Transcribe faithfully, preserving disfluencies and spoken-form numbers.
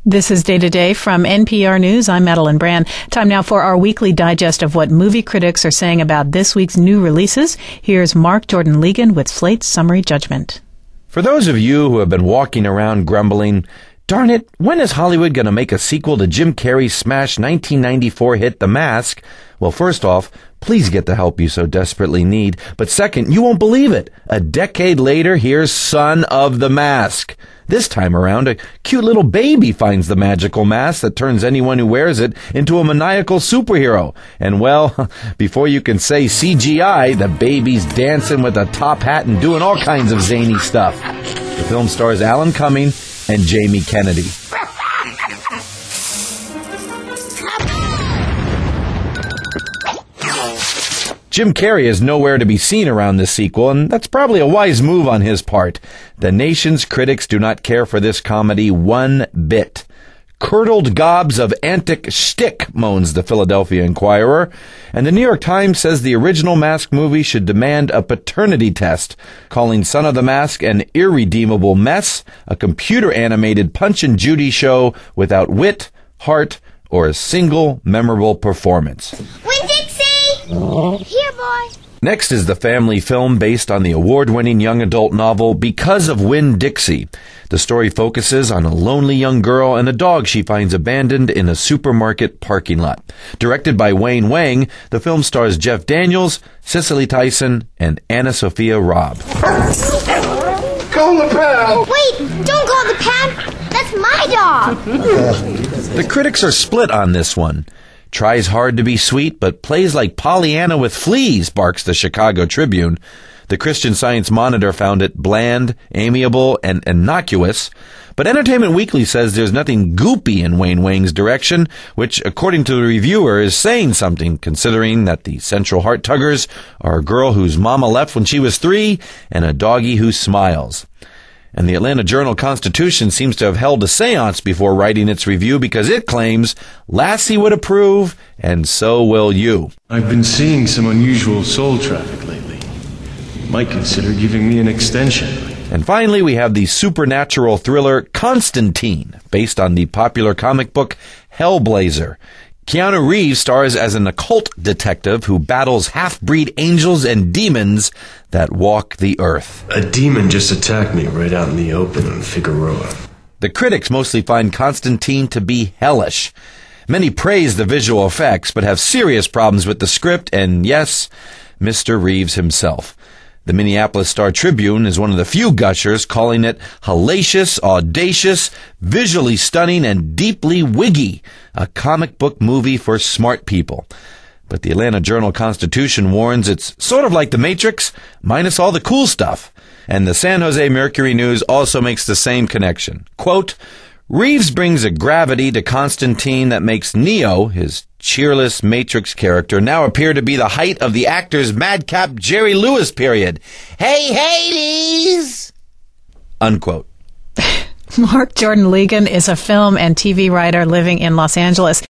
This is Day to Day from N P R News. I'm Madeline Brand. Time now for our weekly digest of what movie critics are saying about this week's new releases. Here's Mark Jordan Legan with Slate's summary judgment. For those of you who have been walking around grumbling, darn it, when is Hollywood going to make a sequel to Jim Carrey's smash nineteen ninety-four hit The Mask? Well, first off, please get the help you so desperately need. But second, you won't believe it. A decade later, here's Son of the Mask. This time around, a cute little baby finds the magical mask that turns anyone who wears it into a maniacal superhero. And well, before you can say C G I, the baby's dancing with a top hat and doing all kinds of zany stuff. The film stars Alan Cumming and Jamie Kennedy. Jim Carrey is nowhere to be seen around this sequel, and that's probably a wise move on his part. The nation's critics do not care for this comedy one bit. Curdled gobs of antic shtick, moans the Philadelphia Inquirer, and the New York Times says the original Mask movie should demand a paternity test, calling Son of the Mask an irredeemable mess, a computer-animated Punch and Judy show without wit, heart, or a single memorable performance. Here, boy. Next is the family film based on the award-winning young adult novel Because of Winn-Dixie. The story focuses on a lonely young girl and a dog she finds abandoned in a supermarket parking lot. Directed by Wayne Wang, the film stars Jeff Daniels, Cicely Tyson, and Anna Sophia Robb. Call the pound! Wait, don't call the pound! That's my dog! The critics are split on this one. Tries hard to be sweet, but plays like Pollyanna with fleas, barks the Chicago Tribune. The Christian Science Monitor found it bland, amiable, and innocuous. But Entertainment Weekly says there's nothing goopy in Wayne Wang's direction, which, according to the reviewer, is saying something, considering that the central heart-tuggers are a girl whose mama left when she was three and a doggy who smiles. And the Atlanta Journal-Constitution seems to have held a seance before writing its review because it claims Lassie would approve, and so will you. I've been seeing some unusual soul traffic lately. Might consider giving me an extension. And finally, we have the supernatural thriller Constantine, based on the popular comic book Hellblazer. Keanu Reeves stars as an occult detective who battles half-breed angels and demons that walk the earth. A demon just attacked me right out in the open in Figueroa. The critics mostly find Constantine to be hellish. Many praise the visual effects, but have serious problems with the script and, yes, Mister Reeves himself. The Minneapolis Star-Tribune is one of the few gushers, calling it hellacious, audacious, visually stunning, and deeply wiggy, a comic book movie for smart people. But the Atlanta Journal-Constitution warns it's sort of like The Matrix, minus all the cool stuff. And the San Jose Mercury News also makes the same connection. Quote, Reeves brings a gravity to Constantine that makes Neo, his cheerless Matrix character, now appear to be the height of the actor's madcap Jerry Lewis period. Hey, Hades! Unquote. Mark Jordan Legan is a film and T V writer living in Los Angeles.